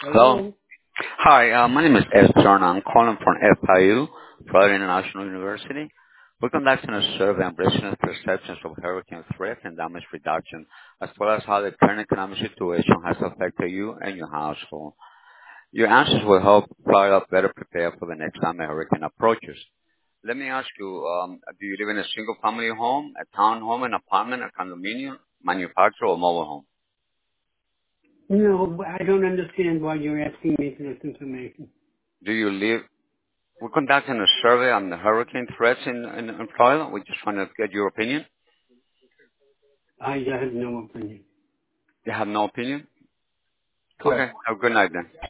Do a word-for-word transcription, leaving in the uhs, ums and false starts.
Hello. Hello? Hi, uh, my name is S. Jordan. I'm calling from F I U, Florida International University. We're conducting a survey on business perceptions of hurricane threat and damage reduction, as well as how the current economic situation has affected you and your household. Your answers will help Florida better prepare for the next time a hurricane approaches. Let me ask you, um, do you live in a single-family home, a townhome, an apartment, a condominium, manufacturer, or mobile home? No, I don't understand why you're asking me for this information. Do you live We're conducting a survey on the hurricane threats in, in, in Florida. We just want to get your opinion. I have no opinion. You have no opinion? Okay. Correct. Have a good night then.